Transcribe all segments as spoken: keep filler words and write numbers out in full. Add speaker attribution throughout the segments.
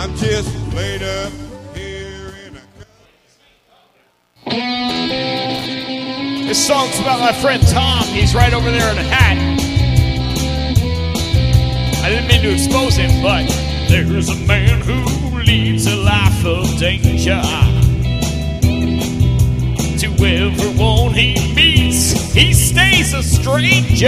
Speaker 1: I'm just laid up here in a...
Speaker 2: This song's about my friend Tom. He's right over there in a hat. I didn't mean to expose him, but there's a man who leads a life of danger. To everyone he meets, he stays a stranger.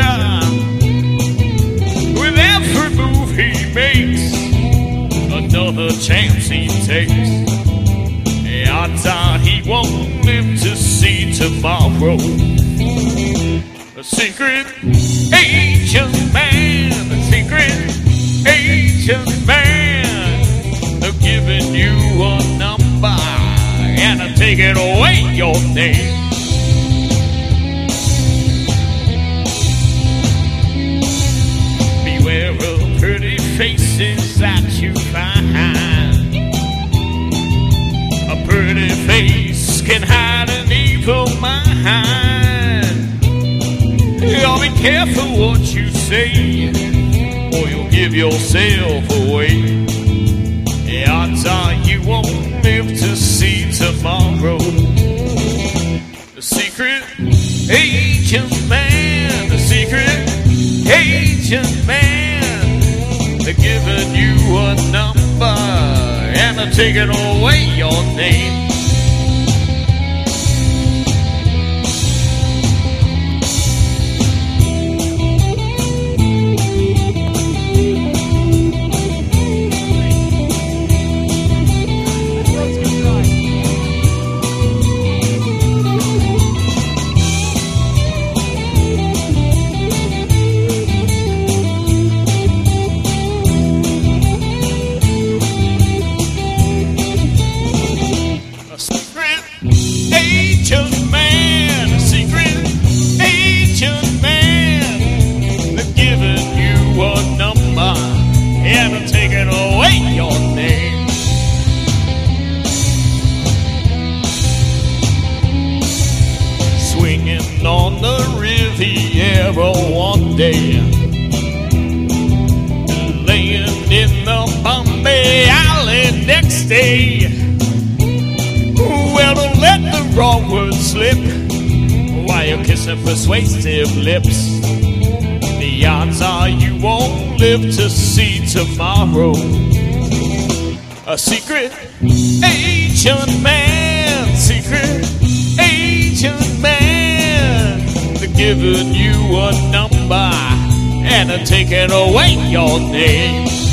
Speaker 2: With every move he makes, another chance he takes. Odds are he won't live to see tomorrow. A secret agent man, a secret agent man. They're giving you a number and they're taking away your name. Beware of pretty faces that you find. A pretty face can hide an evil mind. You'll be careful what you say, or you'll give yourself away. The odds are you won't live to see tomorrow. The secret agent man, the secret agent man. They're giving you a number and they're taking away your name. On the Riviera one day, laying in the Bombay Alley next day. Well, don't let the wrong word slip while you're kissing persuasive lips. The odds are you won't live to see tomorrow. A secret agent man, secret agent man. They're giving you a number and they're taking away your name.